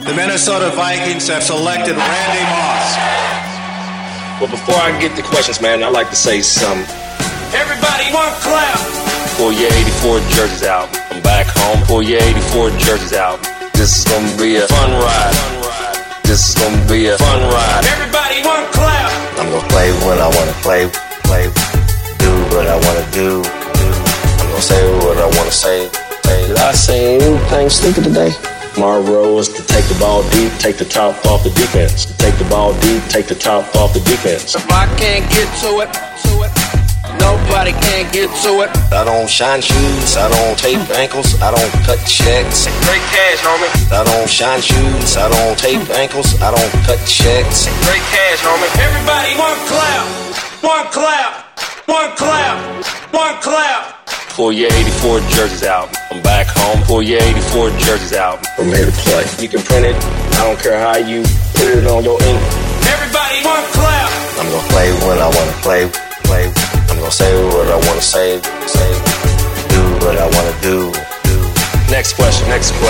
The Minnesota Vikings have selected Randy Moss. Well, before I get the questions, man, I'd like to say something. Everybody one clap. Pull your 84 jerseys out. I'm back home. Pull your 84 jerseys out. This is gonna be a fun ride. This is gonna be a fun ride. Everybody one clap. I'm gonna play when I wanna play, do what I wanna do. I'm gonna say what I wanna say. Did I say anything stupid today? My role is to take the ball deep, take the top off the defense. Take the ball deep, take the top off the defense. If I can't get to it, nobody can get to it. I don't shine shoes, I don't tape ankles, I don't cut checks. Great cash, homie. I don't shine shoes, I don't tape ankles, I don't cut checks. Great cash, homie. Everybody one clap, one clap, one clap, one clap. Pull your 84 jerseys out. I'm back home. Pull your 84 jerseys out. I'm here to play. You can print it. I don't care how you put it on your ink. Everybody one clap. I'm gonna play when I wanna play. I'm gonna say what I wanna say. Do what I wanna do. Next question.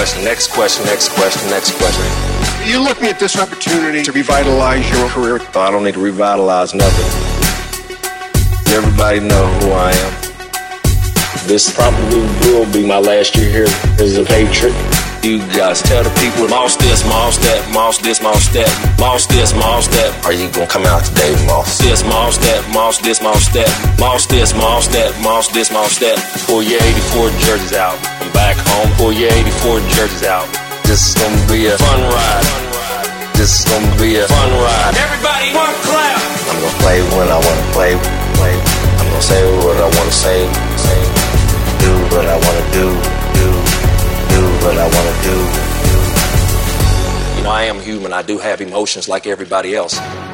You're looking at this opportunity to revitalize your career. I don't need to revitalize nothing. Everybody know who I am. This probably will be my last year here as a Patriot. You guys tell the people, Moss this, Moss that, Moss this, Moss that, Moss this, Moss that. Are you gonna come out today, Moss? This, Moss that, Moss this, Moss that, Moss this, Moss that, Moss this, Moss that. Pull your 84 jerseys out. I'm back home. Pull your 84 jerseys out. This is gonna be a fun ride. This is gonna be a fun ride. Everybody one clap. I'm gonna play when I wanna play. I'm gonna say what I wanna say. Do what I wanna do what I wanna do. You know, I am human. I do have emotions like everybody else.